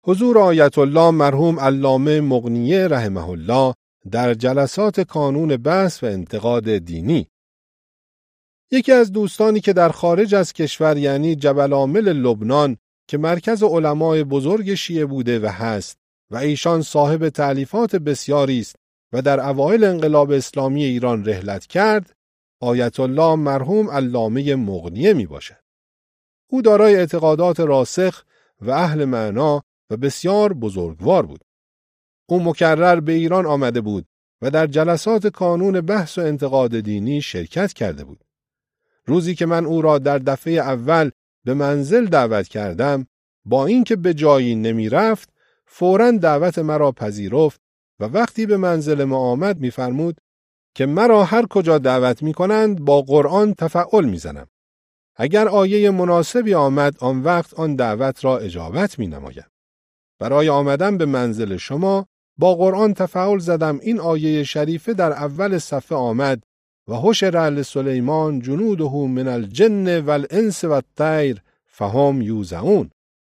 حضور آیت الله مرحوم علامه مغنیه رحمه الله در جلسات کانون بحث و انتقاد دینی. یکی از دوستانی که در خارج از کشور یعنی جبل عامل لبنان که مرکز علمای بزرگ شیعه بوده و هست و ایشان صاحب تألیفات بسیاری است و در اوایل انقلاب اسلامی ایران رحلت کرد، آیت الله مرحوم علامه مغنیه می باشد. او دارای اعتقادات راسخ و اهل معنا و بسیار بزرگوار بود. او مکرر به ایران آمده بود و در جلسات کانون بحث و انتقاد دینی شرکت کرده بود. روزی که من او را در دفعه اول به منزل دعوت کردم، با اینکه به جایی نمی رفت، فوراً دعوت مرا پذیرفت و وقتی به منزل ما آمد می فرمود که مرا هر کجا دعوت می کنند با قرآن تفعل می زنم. اگر آیه مناسبی آمد آن وقت آن دعوت را اجابت می نمایم. برای آمدن به منزل شما با قرآن تفعل زدم، این آیه شریفه در اول صفحه آمد و حشر لسلیمان جنوده من الجن والانس والطیر فهم یوزعون.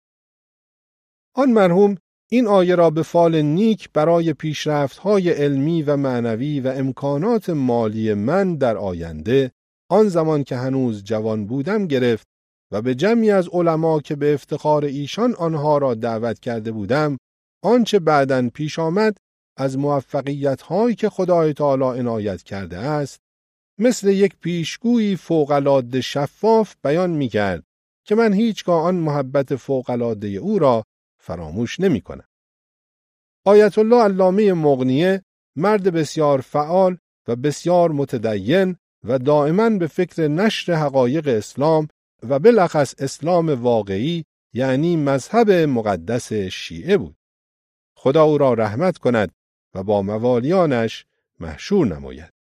آن مرحوم این آیه را به فال نیک برای پیشرفت‌های علمی و معنوی و امکانات مالی من در آینده، آن زمان که هنوز جوان بودم گرفت و به جمعی از علما که به افتخار ایشان آنها را دعوت کرده بودم، آنچه بعداً پیش آمد از موفقیت‌هایی که خدای تعالی عنایت کرده است، مثل یک پیشگویی فوق‌العاده شفاف بیان می‌کرد که من هیچگاه آن محبت فوق‌العاده او را فراموش نمی‌کنم. آیت الله علامه مغنیه مرد بسیار فعال و بسیار متدین و دائما به فکر نشر حقایق اسلام و بالاخص اسلام واقعی یعنی مذهب مقدس شیعه بود. خدا او را رحمت کند و با موالیانش محشور نماید.